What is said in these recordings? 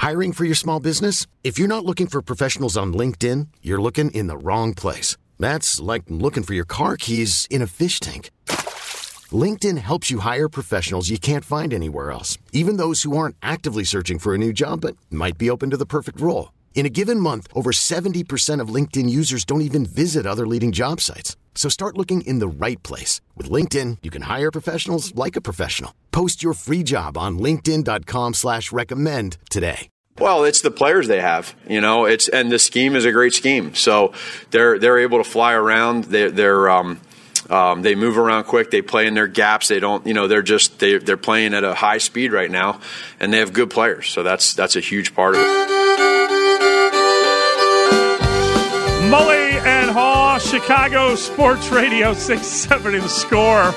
Hiring for your small business? If you're not looking for professionals on LinkedIn, you're looking in the wrong place. That's like looking for your car keys in a fish tank. LinkedIn helps you hire professionals you can't find anywhere else, even those who aren't actively searching for a new job but might be open to the perfect role. In a given month, over 70% of LinkedIn users don't even visit other leading job sites. So start looking in the right place. With LinkedIn, you can hire professionals like a professional. Post your free job on linkedin.com/recommend today. Well, it's the players they have, and the scheme is a great scheme. So they're able to fly around. They move around quick. They play in their gaps. They don't, they're playing at a high speed right now, and they have good players. So that's a huge part of it. Mully and Haw, Chicago Sports Radio 670 The Score.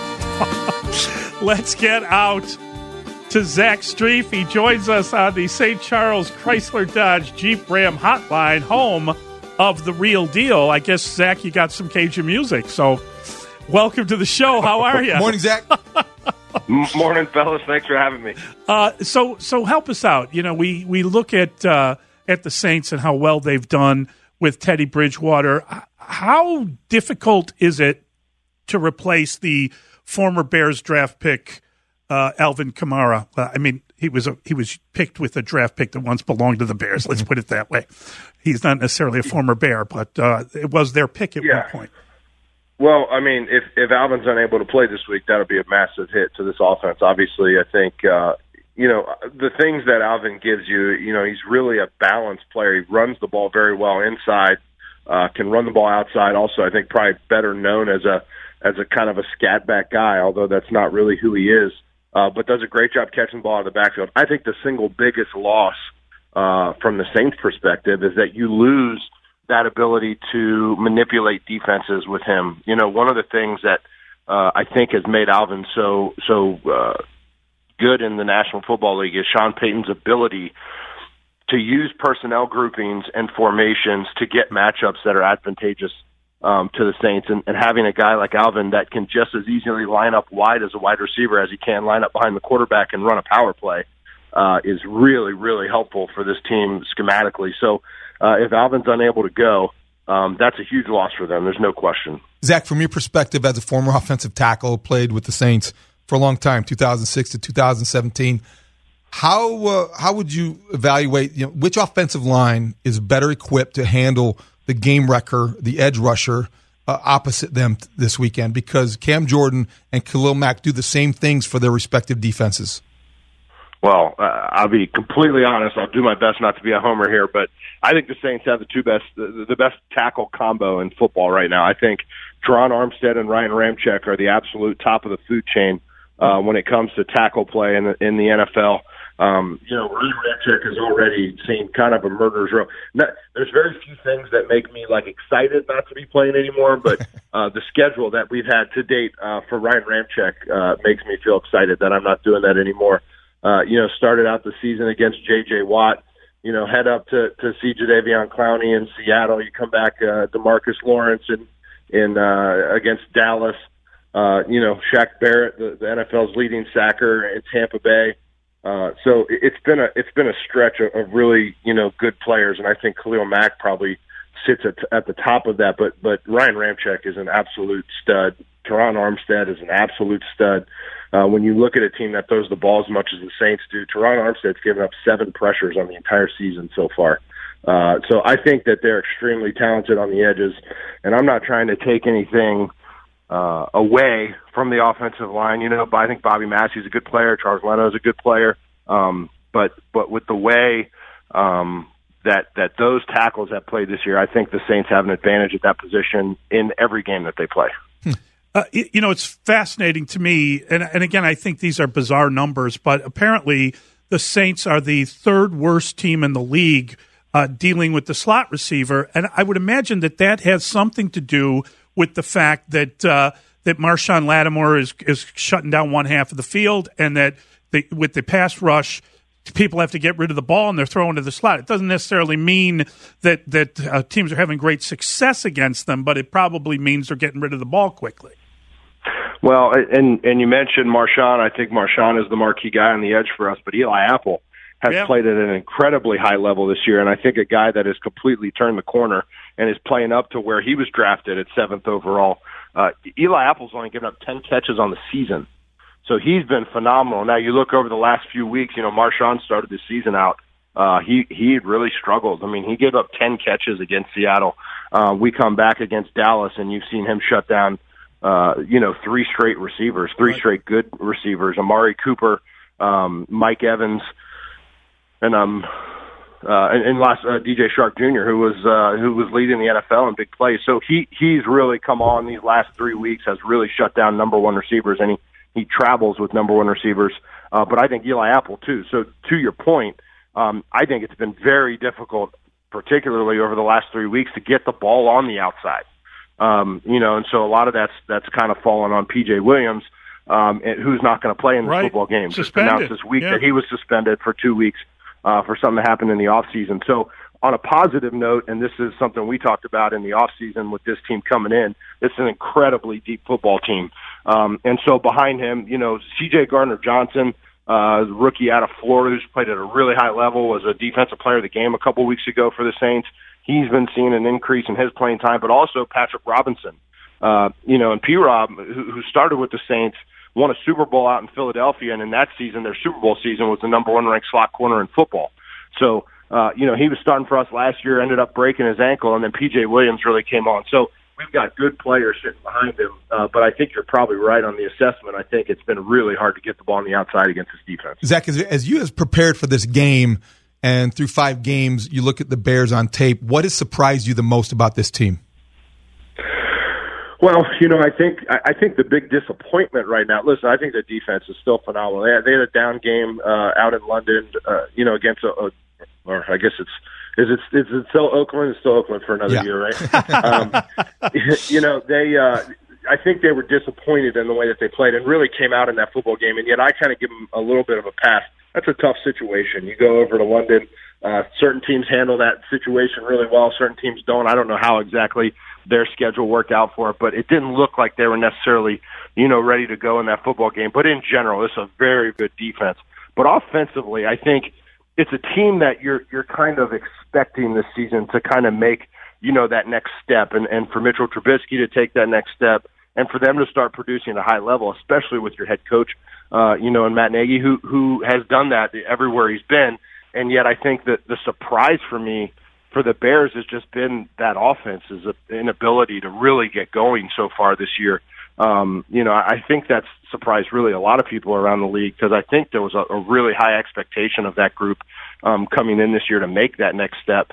Let's get out to Zach Strief. He joins us on the St. Charles Chrysler Dodge Jeep Ram hotline, home of The Real Deal. I guess, Zach, you got some Cajun music, so welcome to the show. How are you? Morning, Zach. Morning, fellas. Thanks for having me. So help us out. We look at the Saints and how well they've done with Teddy Bridgewater. How difficult is it to replace the former Bears draft pick, Alvin Kamara? He was picked with a draft pick that once belonged to the Bears. Let's put it that way. He's not necessarily a former Bear, but it was their pick at one point. Well, if Alvin's unable to play this week, that'll be a massive hit to this offense. Obviously, I think the things that Alvin gives you, he's really a balanced player. He runs the ball very well inside, can run the ball outside. Also, I think probably better known as a kind of a scat back guy, although that's not really who he is. But does a great job catching the ball out of the backfield. I think the single biggest loss from the Saints' perspective is that you lose that ability to manipulate defenses with him. One of the things that I think has made Alvin so good in the National Football League is Sean Payton's ability to use personnel groupings and formations to get matchups that are advantageous to the Saints, and having a guy like Alvin that can just as easily line up wide as a wide receiver as he can line up behind the quarterback and run a power play is really, really helpful for this team schematically. So if Alvin's unable to go, that's a huge loss for them. There's no question. Zach, from your perspective as a former offensive tackle, played with the Saints for a long time, 2006 to 2017, how would you evaluate which offensive line is better equipped to handle the game wrecker, the edge rusher, opposite them this weekend? Because Cam Jordan and Khalil Mack do the same things for their respective defenses. Well, I'll be completely honest. I'll do my best not to be a homer here, but I think the Saints have the best tackle combo in football right now. I think Teron Armstead and Ryan Ramczyk are the absolute top of the food chain when it comes to tackle play in the NFL. Ryan Ramczyk has already seen kind of a murderer's row. There's very few things that make me excited not to be playing anymore, but the schedule that we've had to date for Ryan Ramczyk makes me feel excited that I'm not doing that anymore. Started out the season against J.J. Watt, head up to see Jadeveon Clowney in Seattle. You come back DeMarcus Lawrence in against Dallas. Shaq Barrett, the NFL's leading sacker in Tampa Bay. So it's been a stretch of really good players, and I think Khalil Mack probably sits at the top of that. But Ryan Ramczyk is an absolute stud. Teron Armstead is an absolute stud. When you look at a team that throws the ball as much as the Saints do, Teron Armstead's given up 7 pressures on the entire season so far. So I think that they're extremely talented on the edges, and I'm not trying to take anything away from the offensive line, but I think Bobby Massey's a good player. Charles Leno is a good player. But with the way that those tackles have played this year, I think the Saints have an advantage at that position in every game that they play. It's fascinating to me, and again, I think these are bizarre numbers, but apparently the Saints are the 3rd worst team in the league dealing with the slot receiver, and I would imagine that has something to do with the fact that Marshawn Lattimore is shutting down one half of the field, and that with the pass rush, people have to get rid of the ball and they're throwing to the slot. It doesn't necessarily mean that teams are having great success against them, but it probably means they're getting rid of the ball quickly. Well, and you mentioned Marshawn. I think Marshawn is the marquee guy on the edge for us, but Eli Apple has played at an incredibly high level this year, and I think a guy that has completely turned the corner and is playing up to where he was drafted at 7th overall. Eli Apple's only given up 10 catches on the season, so he's been phenomenal. Now, you look over the last few weeks, Marshawn started the season out. He really struggled. I mean, he gave up 10 catches against Seattle. We come back against Dallas, and you've seen him shut down, 3 straight receivers, 3 straight good receivers, Amari Cooper, Mike Evans, and last DJ Shark Jr., who was leading the NFL in big plays. So he's really come on these last 3 weeks, has really shut down number 1 receivers, and he travels with number 1 receivers. But I think Eli Apple too. So to your point, I think it's been very difficult, particularly over the last 3 weeks, to get the ball on the outside. And so a lot of that's kind of fallen on P.J. Williams, who's not going to play in the football game. Suspended. Announced this week that he was suspended for 2 weeks for something that happened in the offseason. So on a positive note, and this is something we talked about in the offseason with this team coming in, it's an incredibly deep football team. And so behind him, C.J. Gardner-Johnson, rookie out of Florida who's played at a really high level, was a defensive player of the game a couple weeks ago for the Saints. He's been seeing an increase in his playing time, but also Patrick Robinson, and P-Rob, who started with the Saints, won a Super Bowl out in Philadelphia, and in that season, their Super Bowl season, was the number 1 ranked slot corner in football. So, he was starting for us last year, ended up breaking his ankle, and then P.J. Williams really came on. So we've got good players sitting behind him, but I think you're probably right on the assessment. I think it's been really hard to get the ball on the outside against this defense. Zach, as you have prepared for this game and through 5 games, you look at the Bears on tape, what has surprised you the most about this team? Well, I think the big disappointment right now. Listen, I think the defense is still phenomenal. They had a down game out in London, against or I guess is it still Oakland? It's still Oakland for another year, right? I think they were disappointed in the way that they played and really came out in that football game. And yet, I kind of give them a little bit of a pass. That's a tough situation. You go over to London. Certain teams handle that situation really well. Certain teams don't. I don't know how exactly their schedule worked out for it, but it didn't look like they were necessarily, ready to go in that football game. But in general, it's a very good defense. But offensively, I think it's a team that you're kind of expecting this season to kind of make, that next step, and for Mitchell Trubisky to take that next step, and for them to start producing at a high level, especially with your head coach, and Matt Nagy, who has done that everywhere he's been. And yet I think that the surprise for me for the Bears has just been that offense's inability to really get going so far this year. I think that's surprised really a lot of people around the league, because I think there was a really high expectation of that group coming in this year to make that next step.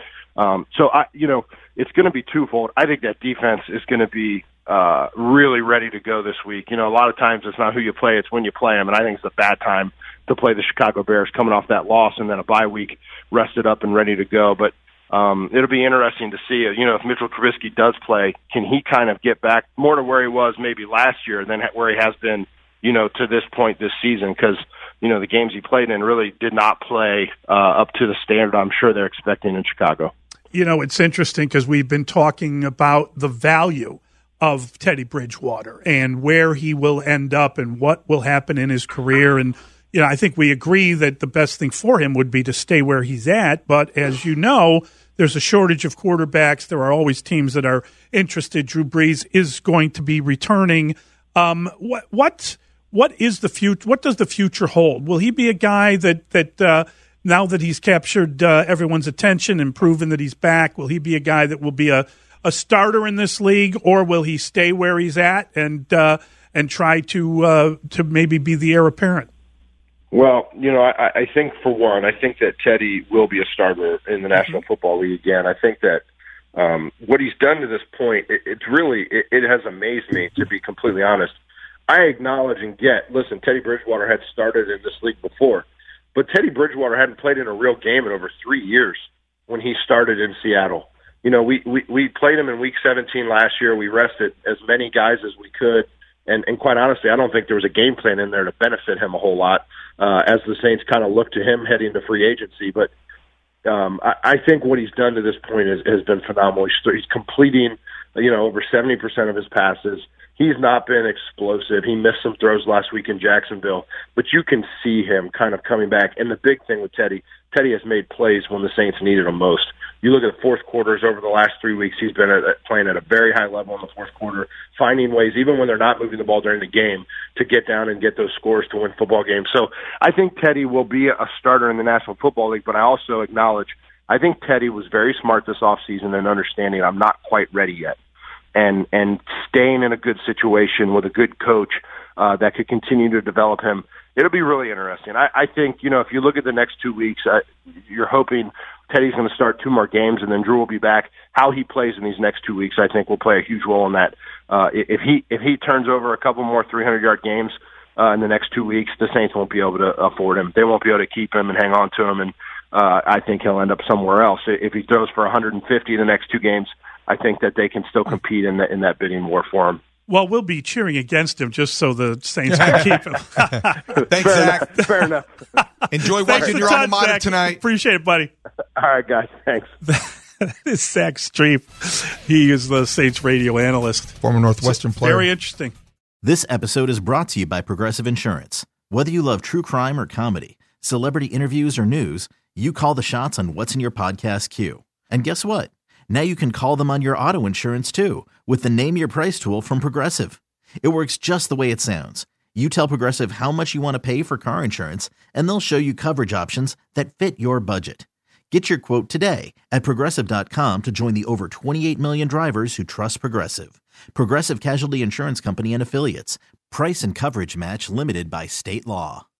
It's going to be twofold. I think that defense is going to be really ready to go this week. A lot of times it's not who you play, it's when you play them, and I think it's a bad time to play the Chicago Bears coming off that loss and then a bye week rested up and ready to go. But it'll be interesting to see, if Mitchell Trubisky does play, can he kind of get back more to where he was maybe last year than where he has been, to this point this season, because, the games he played in really did not play up to the standard I'm sure they're expecting in Chicago. It's interesting because we've been talking about the value of Teddy Bridgewater and where he will end up and what will happen in his career. And, I think we agree that the best thing for him would be to stay where he's at. But as you know, there's a shortage of quarterbacks. There are always teams that are interested. Drew Brees is going to be returning. What is the future? What does the future hold? Will he be a guy that now that he's captured everyone's attention and proven that he's back, will he be a guy that will be a starter in this league, or will he stay where he's at and try to maybe be the heir apparent? Well, I think for one, I think that Teddy will be a starter in the National Football League again. I think that what he's done to this point, it has amazed me, to be completely honest. I acknowledge and listen, Teddy Bridgewater had started in this league before, but Teddy Bridgewater hadn't played in a real game in over 3 years when he started in Seattle. We played him in Week 17 last year. We rested as many guys as we could. And quite honestly, I don't think there was a game plan in there to benefit him a whole lot as the Saints kind of look to him heading to free agency. But I think what he's done to this point has been phenomenal. He's completing, over 70% of his passes. He's not been explosive. He missed some throws last week in Jacksonville, but you can see him kind of coming back. And the big thing with Teddy has made plays when the Saints needed him most. You look at the fourth quarters over the last 3 weeks, he's been playing at a very high level in the fourth quarter, finding ways, even when they're not moving the ball during the game, to get down and get those scores to win football games. So I think Teddy will be a starter in the National Football League, but I also acknowledge I think Teddy was very smart this offseason in understanding I'm not quite ready yet. And staying in a good situation with a good coach that could continue to develop him, it'll be really interesting. I think, if you look at the next 2 weeks, you're hoping Teddy's going to start 2 more games, and then Drew will be back. How he plays in these next 2 weeks, I think, will play a huge role in that. If he turns over a couple more 300-yard games in the next 2 weeks, the Saints won't be able to afford him. They won't be able to keep him and hang on to him, and I think he'll end up somewhere else. If he throws for 150 the next 2 games, I think that they can still compete in that bidding war for him. Well, we'll be cheering against him just so the Saints can keep him. Thanks, Zach. Fair enough. Enjoy watching your alma mater tonight. Appreciate it, buddy. All right, guys. Thanks. That is Zach Strief. He is the Saints radio analyst. Former Northwestern player. Very interesting. This episode is brought to you by Progressive Insurance. Whether you love true crime or comedy, celebrity interviews or news, you call the shots on what's in your podcast queue. And guess what? Now you can call them on your auto insurance too with the Name Your Price tool from Progressive. It works just the way it sounds. You tell Progressive how much you want to pay for car insurance, and they'll show you coverage options that fit your budget. Get your quote today at Progressive.com to join the over 28 million drivers who trust Progressive. Progressive Casualty Insurance Company and Affiliates. Price and coverage match limited by state law.